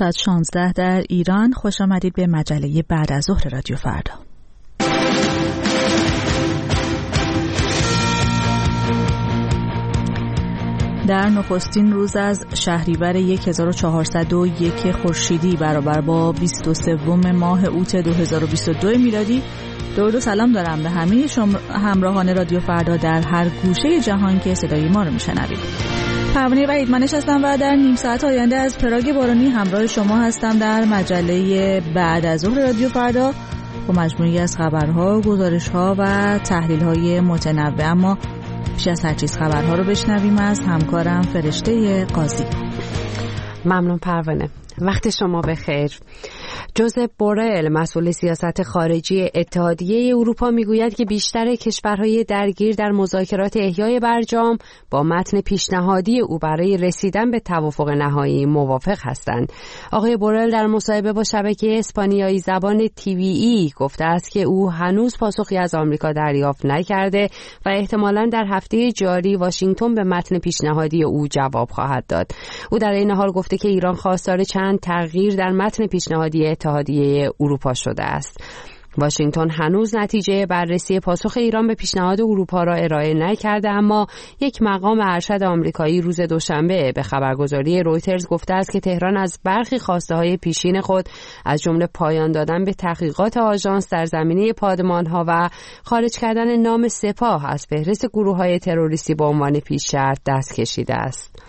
ساعت 16 در ایران. خوش آمدید به مجله بعد از ظهر رادیو فردا. در نخستین روز از شهریور 1401 خورشیدی برابر با 23 ماه اوت 2022 میلادی، درود و سلام دارم به همه شما همراهان رادیو فردا در هر گوشه جهان که صدای ما رو میشنوید. پروانه وحیدمنش هستم و در نیم ساعت آینده از پراگ بارانی همراه شما هستم در مجله بعد از ظهر رادیو فردا با مجموعی از خبرها، گزارش‌ها و تحلیل‌های متنوع. اما پیش از هر چیز خبرها رو بشنویم از همکارم فرشته قاضی. ممنون پروانه. وقت شما بخیر. جوزپ بورل مسئول سیاست خارجی اتحادیه اروپا میگوید که بیشتر کشورهای درگیر در مذاکرات احیای برجام با متن پیشنهادی او برای رسیدن به توافق نهایی موافق هستند. آقای بورل در مصاحبه با شبکه اسپانیایی زبان TVE گفته است که او هنوز پاسخی از آمریکا دریافت نکرده و احتمالاً در هفته جاری واشنگتن به متن پیشنهادی او جواب خواهد داد. او در این حال گفته که ایران خواستار چند تغییر در متن پیشنهادی اتحادیه اروپا شده است. واشنگتن هنوز نتیجه بررسی پاسخ ایران به پیشنهاد اروپا را ارائه نکرده، اما یک مقام ارشد آمریکایی روز دوشنبه به خبرگزاری رویترز گفته است که تهران از برخی خواسته‌های پیشین خود از جمله پایان دادن به تحقیقات آژانس در زمینه پادمان‌ها و خارج کردن نام سپاه از فهرست گروه‌های تروریستی به عنوان پیش شرط دست کشیده است.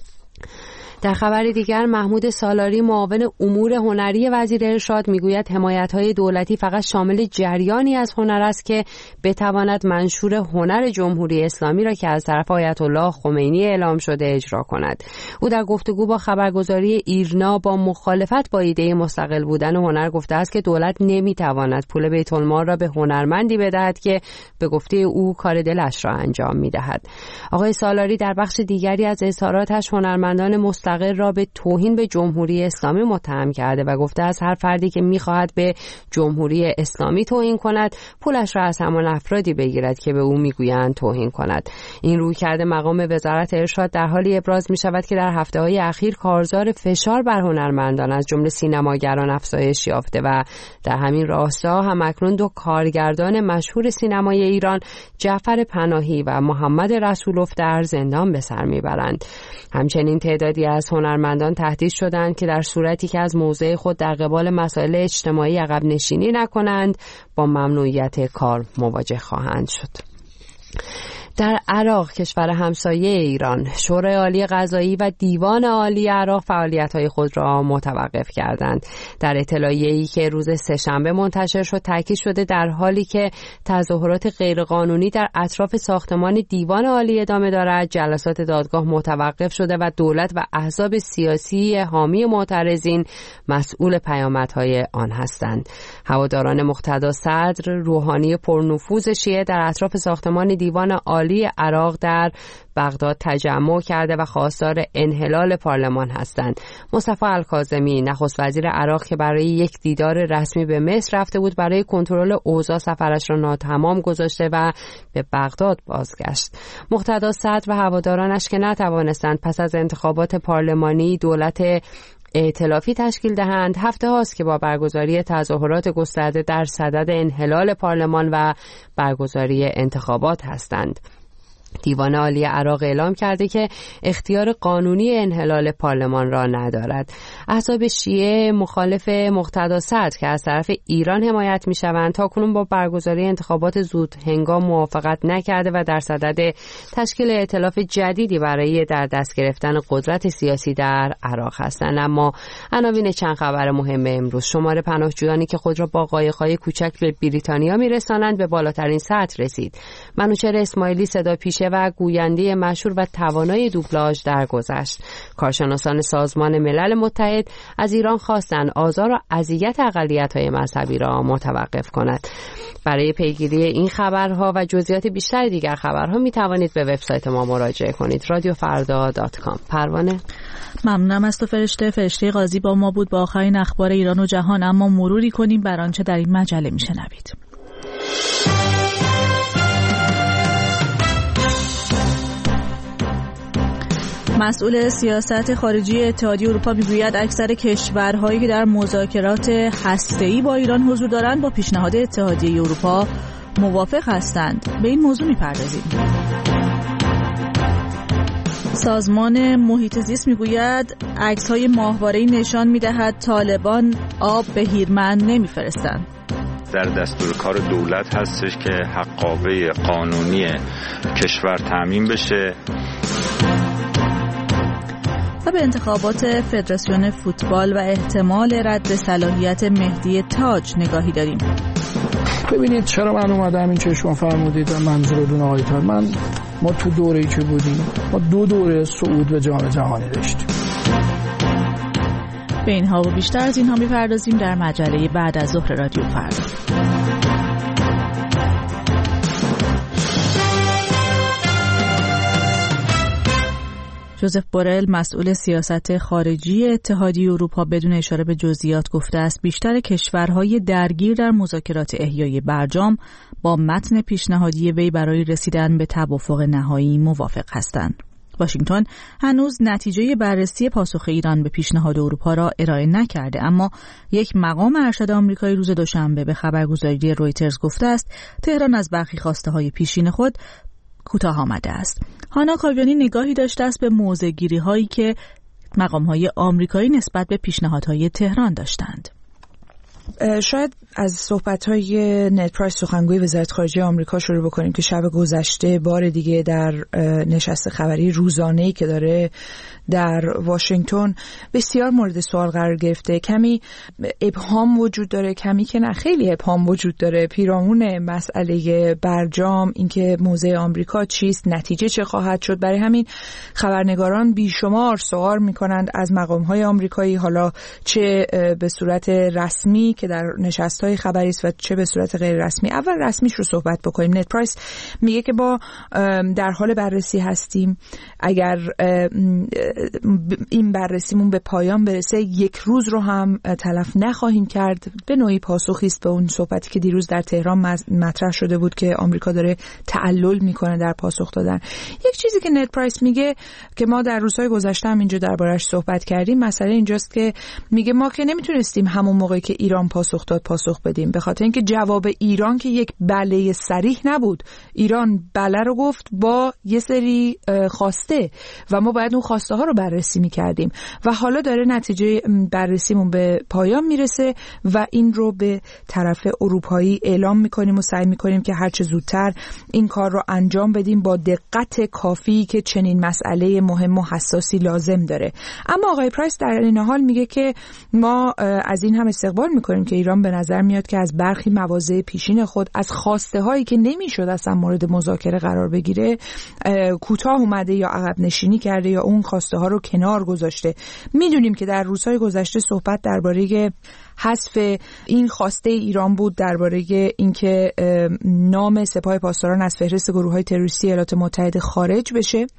در خبر دیگر محمود سالاری معاون امور هنری وزیر ارشاد میگوید حمایت‌های دولتی فقط شامل جریانی از هنر است که بتواند منشور هنر جمهوری اسلامی را که از طرف آیت الله خمینی اعلام شده اجرا کند. او در گفتگو با خبرگزاری ایرنا با مخالفت با ایده مستقل بودن هنر گفته است که دولت نمیتواند پول بیت المال را به هنرمندی بدهد که به گفته او کار دلش را انجام میدهد. آقای سالاری در بخش دیگری از اظهاراتش هنرمندان مستقل را به توهین به جمهوری اسلامی متهم کرده و گفته است هر فردی که می‌خواهد به جمهوری اسلامی توهین کند پولش را از همان افرادی بگیرد که به او میگویند توهین کند. این رویکرد مقام وزارت ارشاد در حالی ابراز می‌شود که در هفته‌های اخیر کارزار فشار بر هنرمندان از جمله سینماگران افزایش یافته و در همین راستا هم اکنون دو کارگردان مشهور سینمای ایران جعفر پناهی و محمد رسولوف در زندان به سر میبرند. همچنین تعدادی از هنرمندان تهدید شدند که در صورتی که از موضع خود در قبال مسائل اجتماعی عقب نشینی نکنند با ممنوعیت کار مواجه خواهند شد. در عراق کشور همسایه ایران، شورای عالی قضایی و دیوان عالی عراق فعالیت‌های خود را متوقف کردند. در اطلاعیه‌ای که روز سه‌شنبه منتشر شد تاکید شده در حالی که تظاهرات غیرقانونی در اطراف ساختمان دیوان عالی ادامه دارد، جلسات دادگاه متوقف شده و دولت و احزاب سیاسی حامی معترضین مسئول پیامدهای آن هستند. هواداران مقتدا صدر روحانی پرنفوذ شیعه در اطراف ساختمان دیوان عالی عراق در بغداد تجمع کرده و خواستار انحلال پارلمان هستند. مصطفی الکاظمی نخست وزیر عراق که برای یک دیدار رسمی به مصر رفته بود برای کنترل اوضاع سفرش را ناتمام گذاشته و به بغداد بازگشت. مقتدا صدر و هوادارانش که نتوانستند پس از انتخابات پارلمانی دولت ائتلافی تشکیل دهند، هفته هاست که با برگزاری تظاهرات گسترده در صدد انحلال پارلمان و برگزاری انتخابات هستند. دیوان عالی عراق اعلام کرده که اختیار قانونی انحلال پارلمان را ندارد. احزاب شیعه مخالف مقتدا صدر که از طرف ایران حمایت می‌شوند تاکنون با برگزاری انتخابات زود هنگام موافقت نکرده و در صدد تشکیل ائتلاف جدیدی برای در دست گرفتن قدرت سیاسی در عراق هستند. اما عناوین چند خبر مهم امروز: شمار پناهجویانی که خود را با قایق‌های کوچک به بریتانیا می‌رسانند به بالاترین سطح رسید. منوچهر اسماعیلی صدا پیشه و گوینده مشهور و توانای دوبلاژ درگذشت. کارشناسان سازمان ملل متحد از ایران خواستند آزار و اذیت اقلیت‌های مذهبی را متوقف کند. برای پیگیری این خبرها و جزئیات بیشتر دیگر خبرها می توانید به وبسایت ما مراجعه کنید radiofarda.com. پروانه، ممنونم از تو فرشته قاضی با ما بود با آخرین اخبار ایران و جهان. اما مروری کنیم بر آنچه در این مجله میشنوید. مسئول سیاست خارجی اتحادیه اروپا میگوید اکثر کشورهایی که در مذاکرات هسته‌ای با ایران حضور دارند با پیشنهاد اتحادیه اروپا موافق هستند. به این موضوع میپردازیم. سازمان محیط زیست میگوید عکس‌های ماهواره‌ای نشان میدهد طالبان آب به هیرمند نمیفرستند. در دستور کار دولت هستش که حقابه قانونی کشور تامین بشه. و به انتخابات فدراسیون فوتبال و احتمال رد صلاحیت مهدی تاج نگاهی داریم. ببینید چرا من اومدم این چه شما فرمودید و منظورتون آقای تاج، ما تو دوره‌ای که بودیم ما 2 دوره صعود به جام جهانی داشتیم. به اینها و بیشتر از اینها می‌پردازیم در مجله بعد از ظهر رادیو فردا. جوزف بورل مسئول سیاست خارجی اتحادیه اروپا بدون اشاره به جزئیات گفته است بیشتر کشورهای درگیر در مذاکرات احیای برجام با متن پیشنهادی وی برای رسیدن به توافق نهایی موافق هستند. واشنگتن هنوز نتیجه بررسی پاسخ ایران به پیشنهاد اروپا را ارائه نکرده، اما یک مقام ارشد آمریکایی روز دوشنبه به خبرگزاری رویترز گفته است تهران از برخی خواسته‌های پیشین خود کوتاه آمده است. هانا کاویانی نگاهی داشته است به موضع‌گیری هایی که مقام‌های آمریکایی نسبت به پیشنهادهای تهران داشتند. شاید از صحبت‌های نت پرایس سخنگوی وزارت خارجه آمریکا شروع بکنیم که شب گذشته بار دیگه در نشست خبری روزانه‌ای که داره در واشنگتن بسیار مورد سوال قرار گرفته. کمی ابهام وجود داره، کمی که نه خیلی ابهام وجود داره پیرامون مسئله برجام، اینکه موضع آمریکا چیست، نتیجه چه خواهد شد. برای همین خبرنگاران بیشمار سوال می‌کنند از مقام‌های آمریکایی، حالا چه به صورت رسمی که در نشست‌های خبری است و چه به صورت غیر رسمی. اول رسمیش رو صحبت بکنیم. نت پرایس میگه که با در حال بررسی هستیم. اگر این بررسیمون به پایان برسه 1 روز رو هم تلف نخواهیم کرد. به نوعی پاسخی است به اون صحبتی که دیروز در تهران مطرح شده بود که آمریکا داره تعلل میکنه در پاسخ دادن. یک چیزی که نت پرایس میگه که ما در روزهای گذشته هم اینجا دربارش صحبت کردیم، مسئله اینجاست که میگه ما که نمیتونستیم همون موقعی که ایران پاسخ داد پاسخ بدیم، به خاطر اینکه جواب ایران که یک بله صریح نبود. ایران بله رو گفت با یه سری خواسته و ما باید اون خواسته ها رو بررسی می‌کردیم و حالا داره نتیجه بررسیمون به پایان میرسه و این رو به طرف اروپایی اعلام می‌کنیم و سعی می‌کنیم که هرچه زودتر این کار رو انجام بدیم با دقت کافی که چنین مسئله مهم و حساسی لازم داره. اما آقای پرایس در این حال میگه که ما از این هم استقبال می‌کنیم که ایران به نظر میاد که از برخی مواضع پیشین خود، از خواسته هایی که نمی‌شد اصلا مورد مذاکره قرار بگیره، کوتاه اومده یا عقب نشینی کرده یا اون خواسته ها رو کنار گذاشته. میدونیم که در روزهای گذشته صحبت درباره حذف این خواسته ایران بود، درباره اینکه نام سپاه پاسداران از فهرست گروه‌های تروریستی ایالات متحده خارج بشه.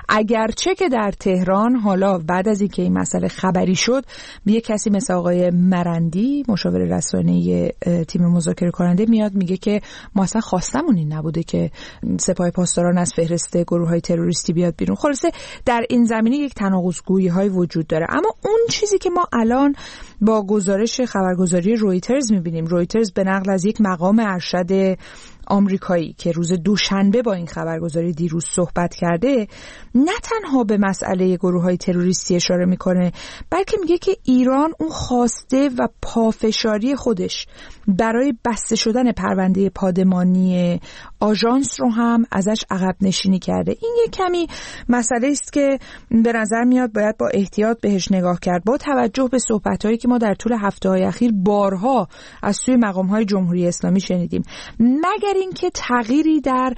اگرچه که در تهران حالا بعد از اینکه این مسئله خبری شد، یه کسی مثل آقای مرندی مشاور رسانه‌ای تیم مذاکره کننده میاد میگه که ما اصلا خواستمون این نبوده که سپاه پاسداران از فهرست گروه‌های تروریستی بیاد بیرون. خلاصه در این زمینه یک تناقض‌گویی‌های وجود داره. اما اون چیزی که ما الان با گزارش خبرگزاری رویترز می‌بینیم، رویترز به نقل از یک مقام ارشد آمریکایی که روز دوشنبه با این خبرگزاری دیروز صحبت کرده، نه تنها به مسئله گروه‌های تروریستی اشاره میکنه، بلکه میگه که ایران اون خواسته و پافشاری خودش برای بسته شدن پرونده پادمانی آژانس رو هم ازش عقب نشینی کرده. این یک کمی مسئله است که به نظر میاد باید با احتیاط بهش نگاه کرد، با توجه به صحبت‌هایی که ما در طول هفته‌های اخیر بارها از سوی مقام‌های جمهوری اسلامی شنیدیم، مگر اینکه تغییری در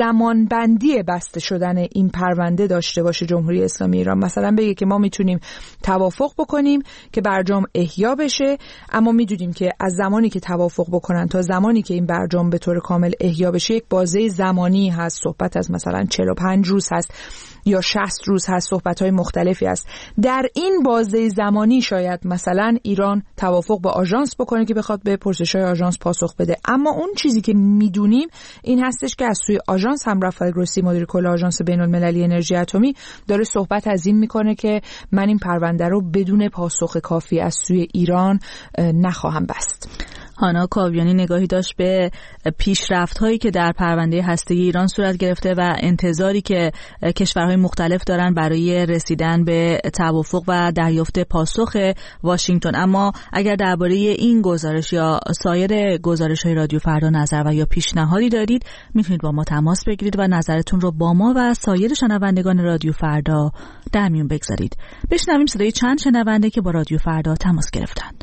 زمانبندی بسته شدن این پرونده داشته باشه جمهوری اسلامی ایران. مثلا بگه که ما میتونیم توافق بکنیم که برجام احیا بشه، اما میدونیم که از زمانی که توافق بکنن تا زمانی که این برجام به طور کامل احیا بشه یک بازه زمانی هست، صحبت از مثلا 45 روز هست. یا 60 روز هست، صحبت‌های مختلفی هست. در این بازه زمانی شاید مثلا ایران توافق با آژانس بکنه که بخواد به پرسش‌های آژانس پاسخ بده، اما اون چیزی که میدونیم این هستش که از سوی آژانس هم رافائل گروسی مدیر کل آژانس بین‌المللی انرژی اتمی داره صحبت از این میکنه که من این پرونده رو بدون پاسخ کافی از سوی ایران نخواهم بست. هانا کاویانی نگاهی داشت به پیشرفت‌هایی که در پرونده هسته‌ای ایران صورت گرفته و انتظاری که کشورهای مختلف دارن برای رسیدن به توافق و دریافت پاسخ واشنگتن. اما اگر درباره این گزارش یا سایر گزارش‌های رادیو فردا نظر و یا پیشنهادی دارید، میتونید با ما تماس بگیرید و نظرتون رو با ما و سایر شنوندگان رادیو فردا در میون بگذارید. بشنویم صدای چند شنونده که با رادیو فردا تماس گرفتند.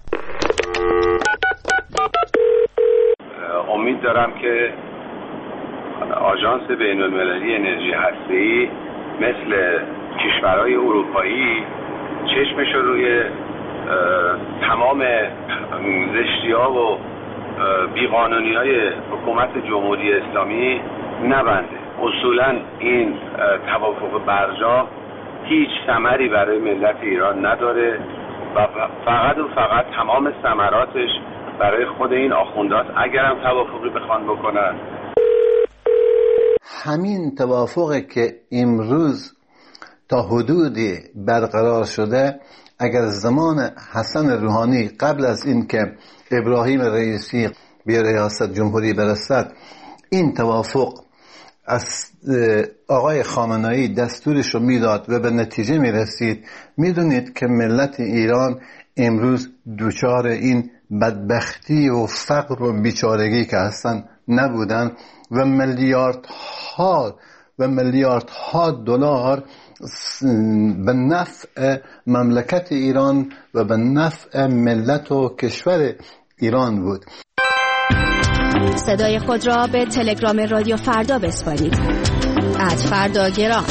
امید دارم که آژانس بین‌المللی انرژی هسته‌ای مثل کشورهای اروپایی چشمش رو روی تمام زشتی‌ها و بیقانونی‌های حکومت جمهوری اسلامی نبنده. اصولاً این توافق برجا هیچ ثمری برای ملت ایران نداره و فقط تمام ثمراتش برای خود این آخوندات اگر هم توافقی بخوان بکنن. همین توافقی که امروز تا حدودی برقرار شده اگر زمان حسن روحانی قبل از این که ابراهیم رئیسی به ریاست جمهوری برسد این توافق از آقای خامنه‌ای دستورش رو میداد و به نتیجه میرسید، میدونید که ملت ایران امروز دوچار این بدبختی و فقر و بیچارگی که هستن نبودن و میلیاردها دلار به نفع مملکت ایران و به نفع ملت و کشور ایران بود. صدای خود را به تلگرام رادیو فردا بسپارید. @فرداگرام.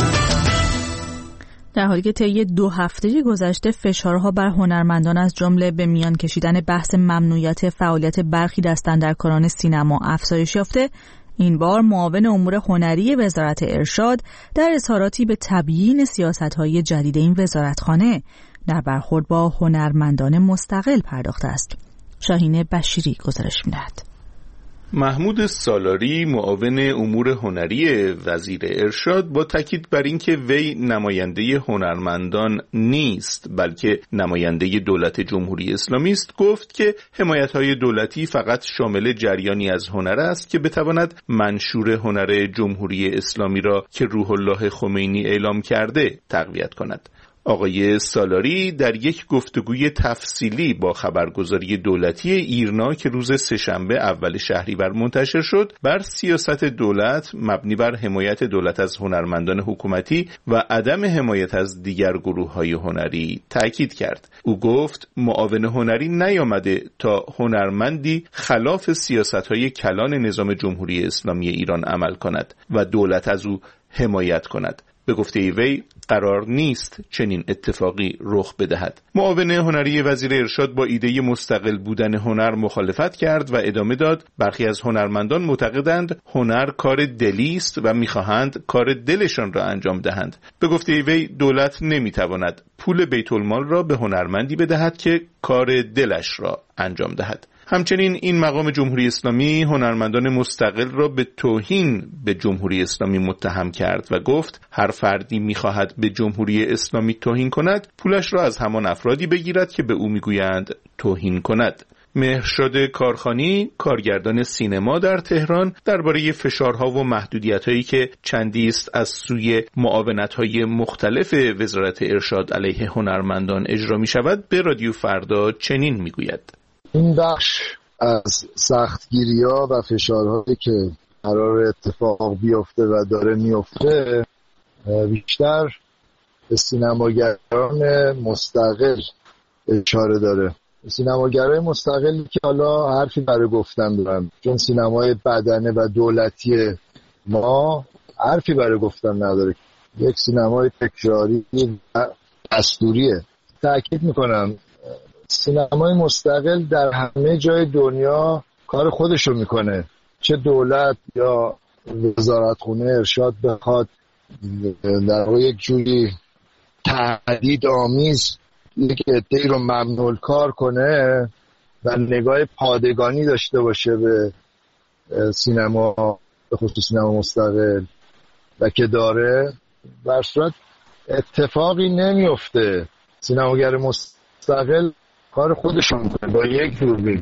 در حالی که طی 2 هفته گذشته فشارها بر هنرمندان از جمله به میان کشیدن بحث ممنوعیت فعالیت برخی دستاندرکاران سینما افزایش یافته، این بار معاون امور هنری وزارت ارشاد در اظهاراتی به تبیین سیاست‌های جدید این وزارتخانه در برخورد با هنرمندان مستقل پرداخته است. شاهین بشیری گزارش می‌دهد. محمود سالاری معاون امور هنری وزیر ارشاد با تاکید بر اینکه وی نماینده هنرمندان نیست بلکه نماینده دولت جمهوری اسلامی است گفت که حمایت‌های دولتی فقط شامل جریانی از هنر است که بتواند منشور هنر جمهوری اسلامی را که روح الله خمینی اعلام کرده تقویت کند. آقای سالاری در یک گفتگوی تفصیلی با خبرگزاری دولتی ایرنا که روز سه‌شنبه اول شهریور منتشر شد بر سیاست دولت مبنی بر حمایت دولت از هنرمندان حکومتی و عدم حمایت از دیگر گروه‌های هنری تاکید کرد. او گفت معاون هنری نیامده تا هنرمندی خلاف سیاست‌های کلان نظام جمهوری اسلامی ایران عمل کند و دولت از او حمایت کند. به گفته وی قرار نیست چنین اتفاقی رخ بدهد. معاون هنری وزیر ارشاد با ایده مستقل بودن هنر مخالفت کرد و ادامه داد برخی از هنرمندان معتقدند هنر کار دلی است و می‌خواهند کار دلشان را انجام دهند. به گفته وی دولت نمی‌تواند پول بیت المال را به هنرمندی بدهد که کار دلش را انجام دهد. همچنین این مقام جمهوری اسلامی هنرمندان مستقل را به توهین به جمهوری اسلامی متهم کرد و گفت هر فردی می‌خواهد به جمهوری اسلامی توهین کند پولش را از همان افرادی بگیرد که به او می‌گویند توهین کند. مهرشاد کارخانی کارگردان سینما در تهران درباره فشارها و محدودیت‌هایی که چندی است از سوی معاونت‌های مختلف وزارت ارشاد علیه هنرمندان اجرا می‌شود به رادیو فردا چنین می‌گوید. این بخش از سختگیری‌ها و فشارهایی که قرار اتفاق بیفته و داره میفته بیشتر به سینماگران مستقل اشاره داره. سینماگرای مستقلی که حالا حرفی برای گفتن دارن، چون سینمای بدنه و دولتی ما حرفی برای گفتن نداره، یک سینمای تکراری و دستوریه. تأکید میکنم سینمای مستقل در همه جای دنیا کار خودشو میکنه، چه دولت یا وزارتخونه ارشاد بخواد در واقع یک جوری تهدید آمیز یک عده‌ای رو ممنوع کار کنه و نگاه پادگانی داشته باشه به سینما، به خصوص سینما مستقل و که داره، در صورت اتفاقی نمیفته. سینماگر مستقل کار خودشون میکنه با یک دوربین.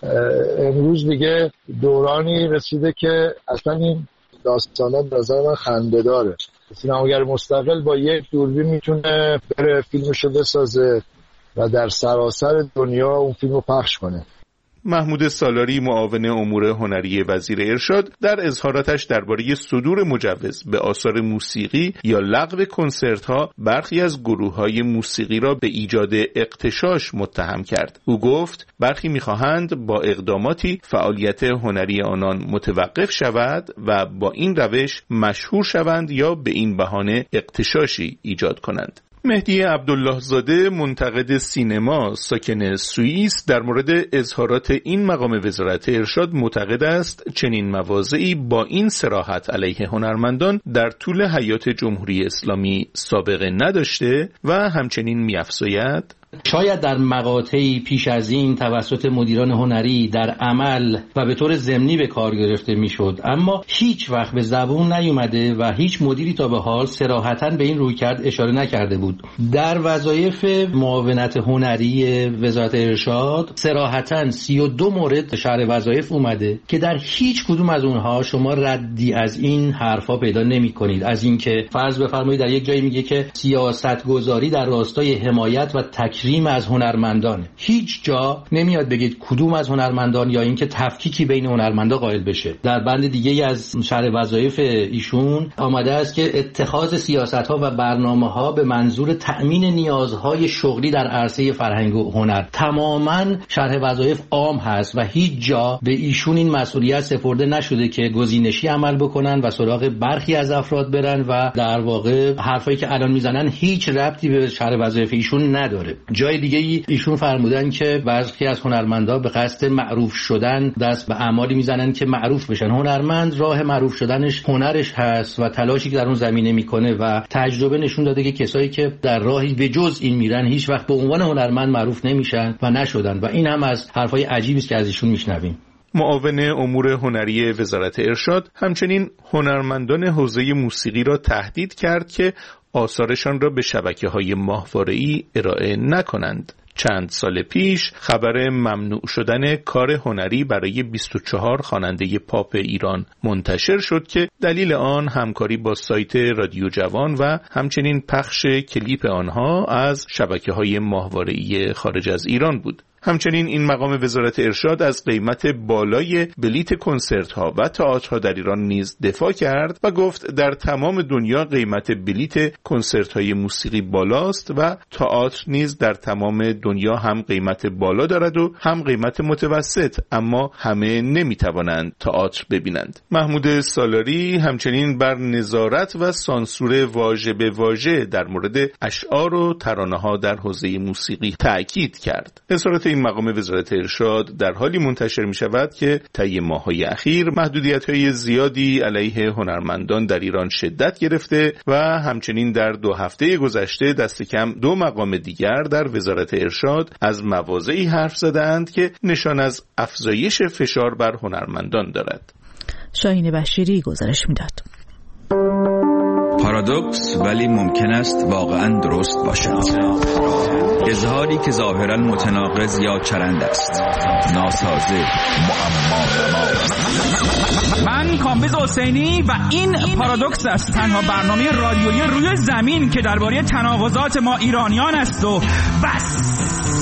امروز دیگه دورانی رسیده که اصلا این داستانات به نظر من خنده داره. سینماگر مستقل با یک دوربین میتونه بره فیلمشو بسازه و در سراسر دنیا اون فیلمو پخش کنه. محمود سالاری، معاون امور هنری وزیر ارشاد، در اظهاراتش درباره صدور مجوز به آثار موسیقی یا لغو کنسرت‌ها برخی از گروه‌های موسیقی را به ایجاد اغتشاش متهم کرد. او گفت برخی می‌خواهند با اقداماتی فعالیت هنری آنان متوقف شود و با این روش مشهور شوند یا به این بهانه اغتشاشی ایجاد کنند. مهدی عبدالله زاده، منتقد سینما ساکن سوئیس، در مورد اظهارات این مقام وزارت ارشاد معتقد است چنین مواضعی با این صراحت علیه هنرمندان در طول حیات جمهوری اسلامی سابقه نداشته و همچنین می‌افزاید شاید در مقاطعی پیش از این توسط مدیران هنری در عمل و به طور ضمنی به کار گرفته میشد، اما هیچ وقت به زبون نیومده و هیچ مدیری تا به حال صراحتاً به این رویکرد اشاره نکرده بود. در وظایف معاونت هنری وزارت ارشاد صراحتاً 32 مورد شرح وظایف اومده که در هیچ کدوم از اونها شما ردی از این حرفا پیدا نمی‌کنید. از اینکه فرض بفرمایید در یک جایی میگه که سیاست‌گذاری در راستای حمایت و تکریم از هنرمندان، هیچ جا نمیاد بگید کدوم از هنرمندان یا اینکه تفکیکی بین هنرمندا قائل بشه. در بند دیگه‌ای از شرح وظایف ایشون آمده است که اتخاذ سیاست‌ها و برنامه‌ها به منظور تأمین نیازهای شغلی در عرصه فرهنگ و هنر. تماماً شرح وظایف عام هست و هیچ جا به ایشون این مسئولیت سپرده نشده که گزینشی عمل بکنن و سراغ برخی از افراد برن و در واقع حرفایی که الان میزنن هیچ ربطی به شرح وظایف ایشون نداره. جای دیگه ایشون فرمودن که بعضی از هنرمندا به قصد معروف شدن دست به اعمالی میزنن که معروف بشن. هنرمند راه معروف شدنش هنرش هست و تلاشی که در اون زمینه میکنه و تجربه نشون داده که کسایی که در راهی به جز این میرن هیچ وقت به عنوان هنرمند معروف نمیشن و نشدن و این هم از حرفای عجیبی است که از ایشون میشنویم. معاون امور هنری وزارت ارشاد همچنین هنرمندان حوزه موسیقی را تهدید کرد که آثارشان را به شبکه‌های ماهواره‌ای ارائه نکنند. چند سال پیش خبر ممنوع شدن کار هنری برای 24 خواننده پاپ ایران منتشر شد که دلیل آن همکاری با سایت رادیو جوان و همچنین پخش کلیپ آنها از شبکه‌های ماهواره‌ای خارج از ایران بود. همچنین این مقام وزارت ارشاد از قیمت بالای بلیت کنسرت‌ها و تئاترها در ایران نیز دفاع کرد و گفت در تمام دنیا قیمت بلیت کنسرت‌های موسیقی بالاست و تئاتر نیز در تمام دنیا هم قیمت بالا دارد و هم قیمت متوسط، اما همه نمی‌توانند تئاتر ببینند. محمود سالاری همچنین بر نظارت و سانسور واژه به واژه در مورد اشعار و ترانه‌ها در حوزه موسیقی تأکید کرد. اظهارات این مقام وزارت ارشاد در حالی منتشر می شود که طی ماه‌های اخیر محدودیت‌های زیادی علیه هنرمندان در ایران شدت گرفته و همچنین در 2 هفته گذشته دست کم 2 مقام دیگر در وزارت ارشاد از مواضعی حرف زدند که نشان از افزایش فشار بر هنرمندان دارد. شاهین بشیری گزارش می‌داد. پارادوکس ولی ممکن است واقعا درست باشد. اظهاری که ظاهرا متناقض یا چرند است، ناسازه، معما. من کامبیز حسینی و این پارادوکس است، تنها برنامه رادیویی روی زمین که درباره تناقضات ما ایرانیان است و بس.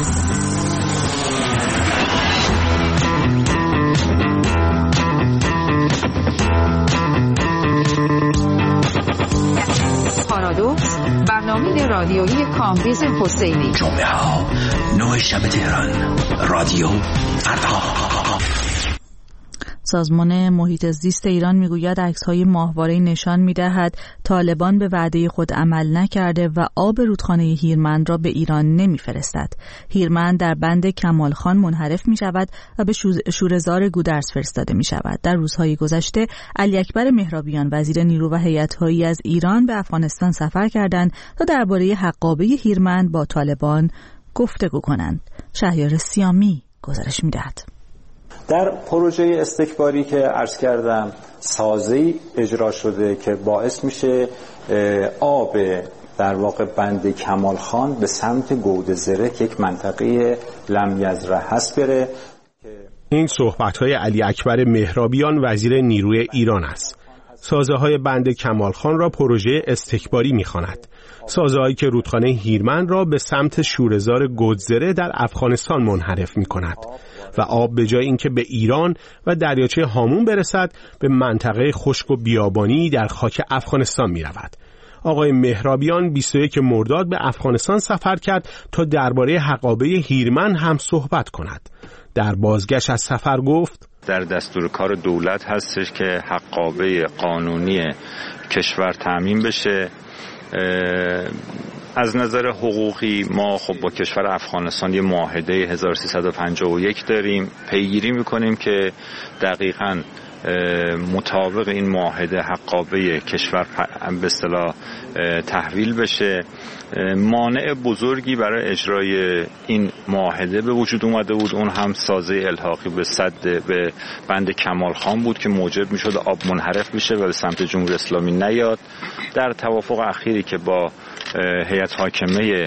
پارادوکس، برنامه رادیویی کامبیز حسینی. جمعه ها 9 شب تهران، رادیو فردا. سازمان محیط زیست ایران میگوید عکس‌های ماهواره‌ای نشان می‌دهد طالبان به وعده خود عمل نکرده و آب رودخانه هیرمند را به ایران نمی‌فرستد. هیرمند در بند کمالخان منحرف می‌شود و به شوره‌زار گودرز فرستاده می‌شود. در روزهای گذشته علی اکبر مهرابیان وزیر نیرو و هیئت‌هایی از ایران به افغانستان سفر کردند تا درباره حقابه هیرمند با طالبان گفتگو کنند. شهریار سیامی گزارش می‌دهد. در پروژه استکباری که عرض کردم سازه‌ای اجرا شده که باعث میشه آب در واقع بند کمالخان به سمت گودزره که یک منطقه لمیزره هست بره. این صحبت‌های علی اکبر مهرابیان وزیر نیروی ایران است. سازه‌های بند کمالخان را پروژه استکباری می‌خواند. سازه‌هایی که رودخانه هیرمند را به سمت شوره‌زار گودزره در افغانستان منحرف می‌کند و آب به جای اینکه به ایران و دریاچه هامون برسد به منطقه خشک و بیابانی در خاک افغانستان می‌رود. آقای مهرابیان 21 مرداد به افغانستان سفر کرد تا درباره حقابه هیرمند هم صحبت کند. در بازگشت از سفر گفت در دستور کار دولت هستش که حقابه قانونی کشور تامین بشه. از نظر حقوقی ما خب با کشور افغانستان یه معاهده 1351 داریم، پیگیری میکنیم که دقیقاً مطابق این معاهده حقابه کشور به اصطلاح تحویل بشه. مانع بزرگی برای اجرای این معاهده به وجود اومده بود، اون هم سازه الحاقی به سد به بند کمالخان بود که موجب میشد آب منحرف بشه و به سمت جمهوری اسلامی نیاد. در توافق اخیری که با هیئت حاکمه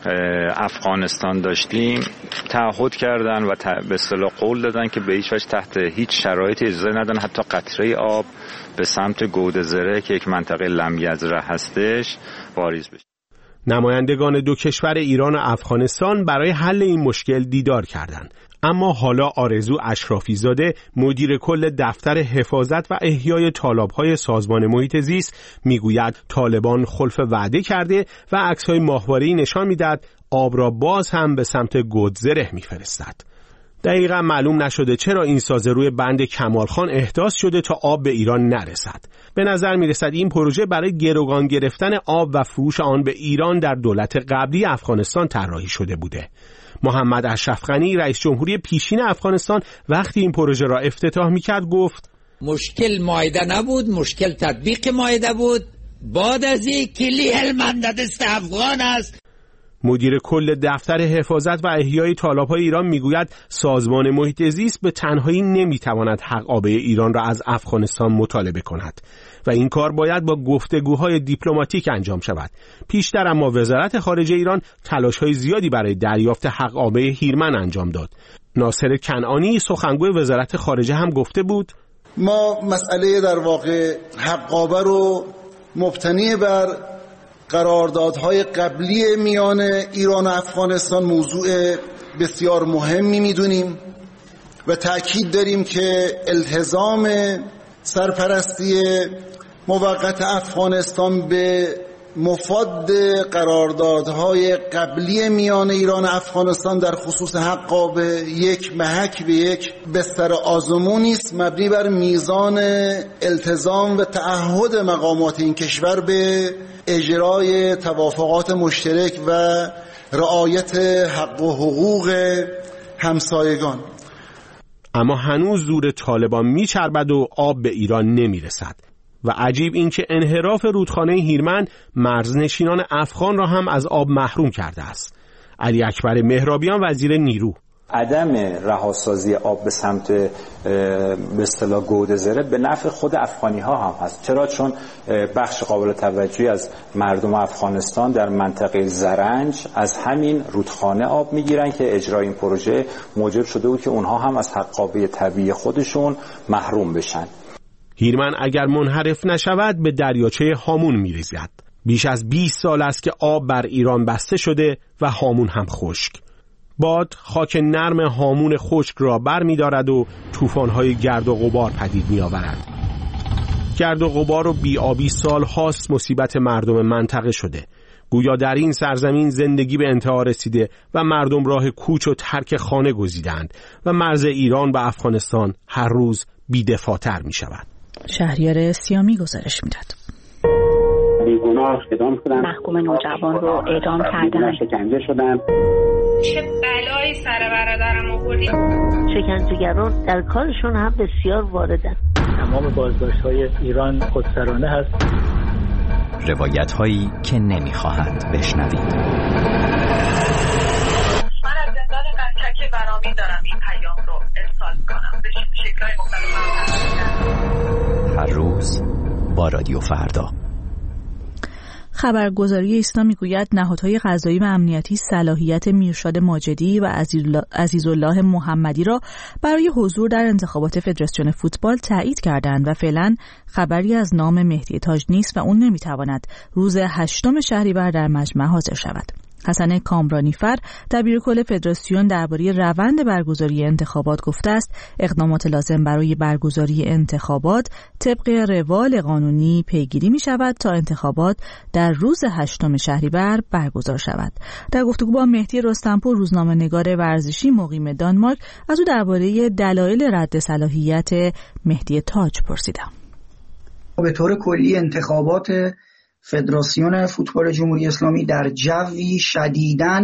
افغانستان داشتیم تعهد کردن و به اصطلاح قول دادن که به هیچ وجه تحت هیچ شرایطی اجازه ندن حتی قطره آب به سمت گودزره که یک منطقه لمیزره هستش واریز بشه. نمایندگان دو کشور ایران و افغانستان برای حل این مشکل دیدار کردند. اما حالا آرزو اشرافی زاده مدیر کل دفتر حفاظت و احیای تالاب‌های سازمان محیط زیست میگوید طالبان خلف وعده کرده و عکس‌های ماهواره‌ای نشان میدهد آب را باز هم به سمت گودزره میفرستد. دقیقا معلوم نشده چرا این سازه روی بند کمالخان احداث شده تا آب به ایران نرسد. به نظر میرسد این پروژه برای گروگان گرفتن آب و فروش آن به ایران در دولت قبلی افغانستان طراحی شده بوده. محمد اشرف غنی رئیس جمهوری پیشین افغانستان وقتی این پروژه را افتتاح میکرد گفت مشکل معاهده نبود، مشکل تطبیق معاهده بود. بعد از این کلی هلمند دست افغان است. مدیر کل دفتر حفاظت و احیای تالاب‌های ایران میگوید سازمان محیط زیست به تنهایی نمیتواند حقابه ایران را از افغانستان مطالبه کند و این کار باید با گفتگوهای دیپلماتیک انجام شود. پیشتر اما وزارت خارجه ایران تلاش‌های زیادی برای دریافت حقابه هیرمند انجام داد. ناصر کنعانی سخنگوی وزارت خارجه هم گفته بود ما مسئله در واقع حقابه رو مبتنی بر قراردادهای قبلی میان ایران و افغانستان موضوع بسیار مهمی میدونیم و تأکید داریم که التزام سرپرستی موقت افغانستان به مفاد قراردادهای قبلی میان ایران و افغانستان در خصوص حقابه یک محک به یک بستر آزمونی است مبنی بر میزان التزام و تعهد مقامات این کشور به اجرای توافقات مشترک و رعایت حق و حقوق همسایگان. اما هنوز زور طالبان میچربد و آب به ایران نمیرسد و عجیب این که انحراف رودخانه هیرمند مرزنشینان افغان را هم از آب محروم کرده است. علی اکبر مهرابیان وزیر نیرو عدم رهاسازی آب به سمت به اصطلاح گودزره به نفع خود افغانی ها هم هست. چرا؟ چون بخش قابل توجهی از مردم افغانستان در منطقه زرنج از همین رودخانه آب میگیرن که اجرای این پروژه موجب شده بود که اونها هم از حقابه طبیعی خودشون محروم بشن. هیرمند اگر منحرف نشود به دریاچه هامون میریزد. بیش از 20 سال است که آب بر ایران بسته شده و هامون هم خشک. باد خاک نرم هامون خشک را بر می دارد و طوفان‌های گرد و غبار پدید می آورد. گرد و غبار و بی‌آبی سال هاست مصیبت مردم منطقه شده. گویا در این سرزمین زندگی به انتها رسیده و مردم راه کوچ و ترک خانه گزیدند و مرز ایران و افغانستان هر روز بی‌دفاع‌تر می‌شود. شهریار سیامی گزارش می‌داد. بیگناه اعدام شدن، محکوم نوجوان رو اعدام کردن، شکنجه شدن. چه بلایی سر برادرم آوردی؟ شکنجهگران در کارشون هم بسیار واردن. تمام بازداشت‌های ایران خودسرانه هست. روایت‌هایی که نمی‌خواهند بشنوید. من از زندان قنچک برامی دارم این پیام رو ارسال کنم به شکل‌های مختلف. هر روز با رادیو فردا. خبرگزاری ایسنا میگوید نهادهای قضایی و امنیتی صلاحیت میرشاد ماجدی و عزیزالله محمدی را برای حضور در انتخابات فدراسیون فوتبال تایید کردند و فعلا خبری از نام مهدی تاج نیست و اون نمیتواند روز 8 شهریور در مجمع حاضر شود. حسن کامرانیفر دبیرکل فدراسیون درباره روند برگزاری انتخابات گفته است اقدامات لازم برای برگزاری انتخابات طبق روال قانونی پیگیری می شود تا انتخابات در روز 8 شهریور برگزار شود. در گفتگو با مهدی رستمپور روزنامه‌نگار ورزشی مقیم دانمارک از او درباره دلایل رد صلاحیت مهدی تاج پرسیدم. به طور کلی انتخابات فدراسیون فوتبال جمهوری اسلامی در جوی شدیداً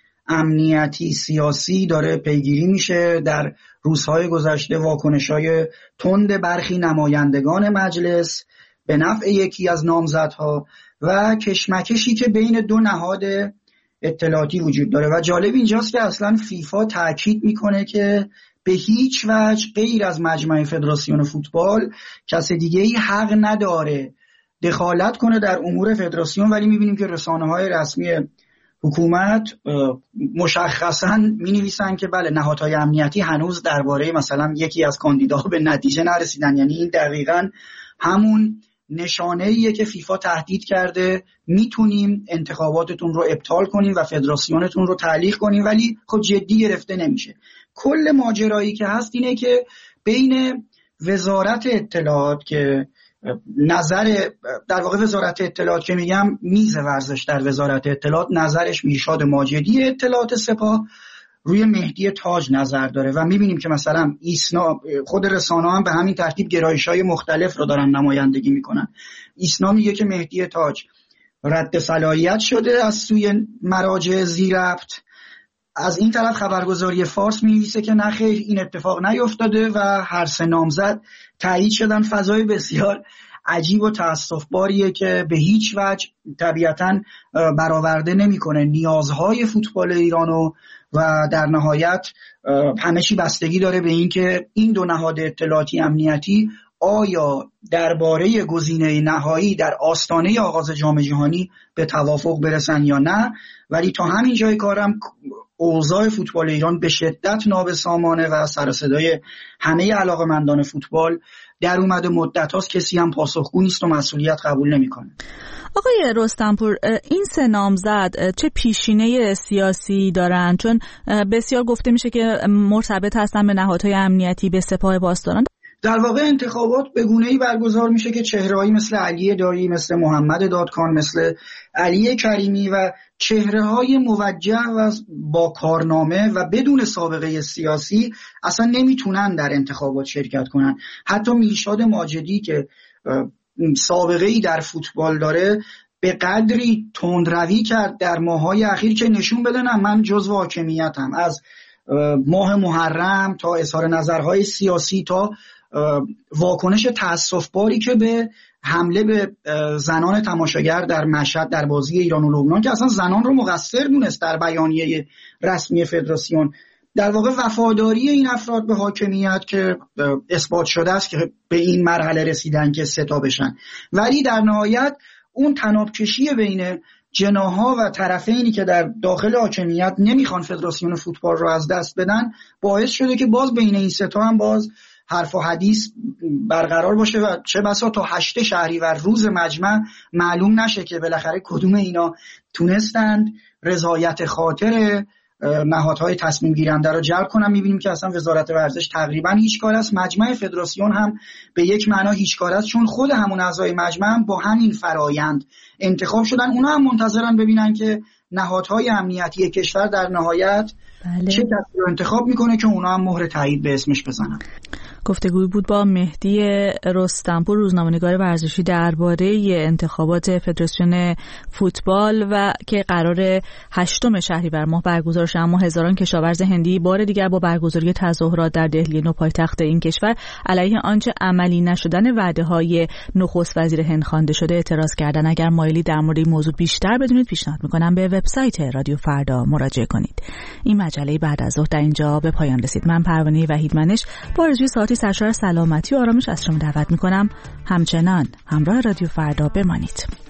امنیتی سیاسی داره پیگیری میشه. در روزهای گذشته واکنش‌های تند برخی نمایندگان مجلس به نفع یکی از نامزدها و کشمکشی که بین دو نهاد اطلاعاتی وجود داره و جالب اینجاست که اصلا فیفا تاکید میکنه که به هیچ وجه غیر از مجمع فدراسیون فوتبال کس دیگه‌ای حق نداره دخالت کنه در امور فدراسیون، ولی میبینیم که رسانه‌های رسمی حکومت مشخصاً می‌نویسن که بله نهادهای امنیتی هنوز درباره مثلا یکی از کاندیداها به نتیجه نرسیدن. یعنی این دقیقاً همون نشانه‌ایه که فیفا تهدید کرده میتونیم انتخاباتتون رو ابطال کنیم و فدراسیونتون رو تعلیق کنیم، ولی خب جدی گرفته نمیشه. کل ماجرایی که هست اینه که بین وزارت اطلاعات که نظر در واقع وزارت اطلاعات که میگم میز ورزش در وزارت اطلاعات نظرش میرشاد ماجدی اطلاعات سپاه روی مهدی تاج نظر داره و میبینیم که مثلا ایسنا خود رسانه‌ها هم به همین ترتیب گرایش‌های مختلف رو دارن نمایندگی میکنن. ایسنا میگه که مهدی تاج رد صلاحیت شده از سوی مراجع ذی‌ربط. از این طرف خبرگزاری فارس می‌نویسه که نه خیر این اتفاق نیفتاده و هر سه نامزد تایید شدن. فضای بسیار عجیب و تأسف‌باریه که به هیچ وجه طبیعتاً برآورده نمی‌کنه نیازهای فوتبال ایرانو و در نهایت همه چی بستگی داره به این که این دو نهاد اطلاعاتی امنیتی آیا درباره گزینه نهایی در آستانه آغاز جام جهانی به توافق برسن یا نه. ولی تا همین جای کارم اوضاع فوتبال ایران به شدت نابسامانه و سر صدای همه علاقه‌مندان فوتبال در اومده مدت هاست. کسی هم پاسخگو نیست و مسئولیت قبول نمیکنه. آقای رستمپور، این سه نامزد چه پیشینه سیاسی دارن؟ چون بسیار گفته میشه که مرتبط هستن به نهادهای امنیتی، به سپاه پاسداران. در واقع انتخابات به گونه‌ای برگزار میشه که چهره‌هایی مثل علی دایی، مثل محمد دادکان، مثل علی کریمی و چهره‌های موجه و با کارنامه و بدون سابقه سیاسی اصلا نمیتونن در انتخابات شرکت کنن. حتی میرشاد ماجدی که سابقه‌ای در فوتبال داره به قدری تندروی کرد در ماه‌های اخیر که نشون بده نه من جزو حاکمیتم. از ماه محرم تا اظهار نظرهای سیاسی تا واکنش تأسف‌باری که به حمله به زنان تماشاگر در مشهد در بازی ایران و لبنان که اصلا زنان رو مقصر دونست در بیانیه رسمی فدراسیون. در واقع وفاداری این افراد به حاکمیت که اثبات شده است که به این مرحله رسیدن که ستا بشن، ولی در نهایت اون تنابکشی بین جناح‌ها و طرفینی که در داخل حاکمیت نمیخوان فدراسیون فوتبال رو از دست بدن باعث شده که باز بین این ستا هم باز حرف و حدیث برقرار باشه و چه بسا تا 8 شهریور روز مجمع معلوم نشه که بالاخره کدوم اینا تونستند رضایت خاطر نهادهای تصمیم گیرنده رو جلب کنن. میبینیم که اصلا وزارت ورزش تقریبا هیچ کار است، مجمع فدراسیون هم به یک معنا هیچ کار است، چون خود همون اعضای مجمع هم با همین فرایند انتخاب شدن. اونا هم منتظرن ببینن که نهادهای امنیتی کشور در نهایت چه کسی رو انتخاب میکنه که اونا هم مهر تایید به اسمش بزنن. گفتگوی بود با مهدی رستمپور، روزنامه‌نگار ورزشی، درباره انتخابات فدراسیون فوتبال و که قرار 8 شهریور ماه برگزار شه، اما هزاران کشاورز هندی بار دیگر با برگزاری تظاهرات در دهلی نو پایتخت این کشور علیه آنچه عملی نشدن وعده‌های نخست وزیر هند خوانده شده اعتراض کردن. اگر مایلی در مورد این موضوع بیشتر بدونید پیشنهاد می‌کنم به وبسایت رادیو فردا مراجعه کنید. این مجله بعد از ظهر در اینجا به پایان رسید. من پروانه وحیدمنش با آرزوی ساعتی سرشار سلامتی و آرامش از شما دعوت می‌کنم همچنان همراه رادیو فردا بمانید.